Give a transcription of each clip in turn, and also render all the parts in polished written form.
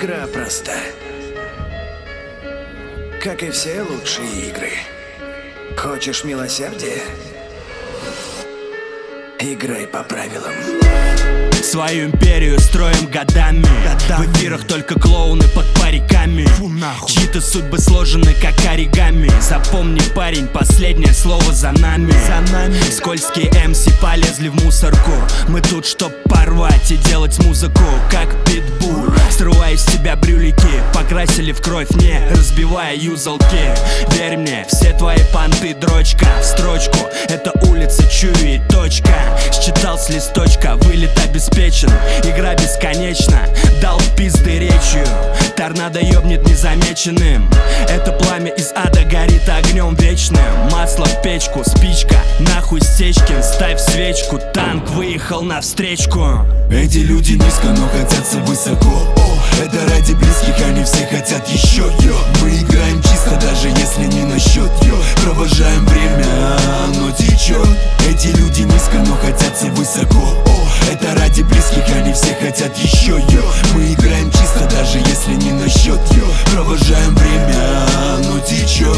Игра проста. Как и все лучшие игры. Хочешь милосердия? Играй по правилам. Свою империю строим годами. В эфирах только клоуны под париками. Чьи-то судьбы сложены как оригами. Запомни, парень, последнее слово за нами. Скользкие MC полезли в мусорку. Мы тут, чтоб порвать и делать музыку как питбуль. Срывая из тебя брюлики, покрасили в кровь, не разбивая юзалки. Верь мне, все твои понты дрочка в строчку. Это улица, чую и точка. Считал с листочка, вылет обеспечен. Игра бесконечна, дал пизды речью. Торнадо ёбнет незамеченным. Это пламя из ада горит огнем вечным. Масло в печку, спичка, нахуй Стечкин. Ставь свечку, танк выехал навстречку. Эти люди низко, но хотятся высоко. Это ради близких, они все хотят еще. Мы играем чисто, даже если не на счет. Провожаем время, оно течет. Эти люди низко, но хотятся высоко. Это ради близких, они все хотят еще. Мы играем чисто, даже если не на счет. Провожаем время, оно течет.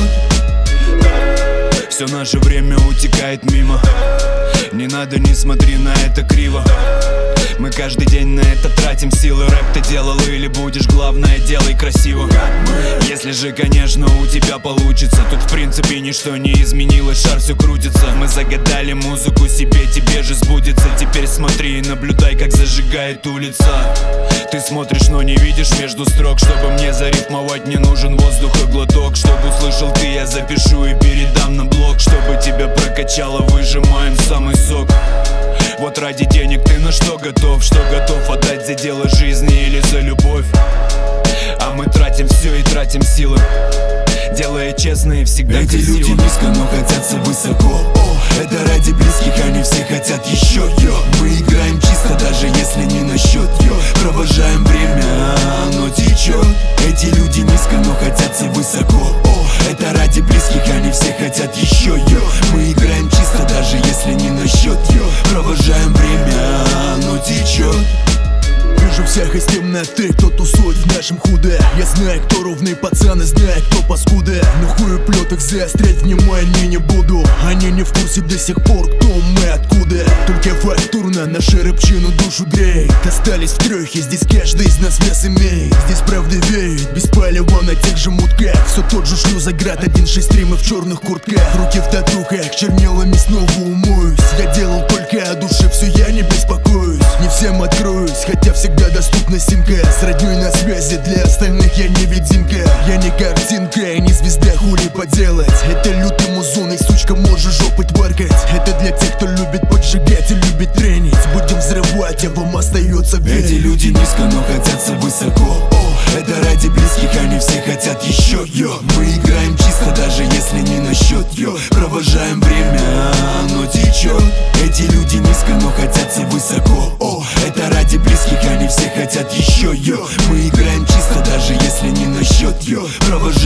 Все наше время утекает мимо. Не надо, не смотри на это криво. Мы каждый день на это тратим силы. Рэп ты делал или будешь, главное делай красиво. Если же, конечно, у тебя получится. Тут в принципе ничто не изменилось, шар все крутится. Мы загадали музыку себе, тебе же сбудется. Теперь смотри и наблюдай, как зажигает улица. Ты смотришь, но не видишь между строк. Чтобы мне зарифмовать, не нужен воздух и глоток. Чтобы услышал ты, я запишу и передам на блог. Чтобы тебя прокачало, выжимаем самый сок. Вот ради денег ты на что готов? Что готов отдать за дело жизни или за любовь? А мы тратим все и тратим силы, делая честно и всегда Эти красиво. люди низко, но хотятся высоко. Это ради близких, они все хотят еще. Мы играем чисто, даже если не на счет. Провожаем время, оно течет. Эти люди низко, но хотятся высоко. Это ради близких, они все хотят еще. Мы играем чисто, даже если не на счет. Провожаем время, оно течет. Вижу всех из темноты, кто тусует в нашем худе. Я знаю, кто ровные пацаны, знаю, кто паскуды. Но хуеплет их заострять внимание не буду. Они не в курсе до сих пор, кто мы, откуда. Только фактурно наша рыбчину душу греет. Остались в трёхе, здесь каждый из нас вес имеет. Здесь правда веет, без палева на тех же мутках. Все тот же шлюзоград, 1.6 в черных куртках. Руки в татухах, чернилами снова умоюсь. Я делал только о душе, все я не беспокоюсь. Не всем откроюсь, хотя всегда доступна симка. С роднёй на связи, для остальных я невидимка. Я не картинка, и не звезда, хули поделать. Это лютый музон, и сучка можешь жопой творкать. Это для тех, кто любит поджигать и любит тренить. Будем взрывать, а вам остается верить. Эти люди низко, но хотятся высоко. Это ради близких, они все хотят еще. Мы играем чисто, даже если не на счет. Провожаем время, оно течет. Эти люди низко, но хотятся высоко. Это ради близких, они все хотят еще. Мы играем чисто, даже если не на счет. Провожаем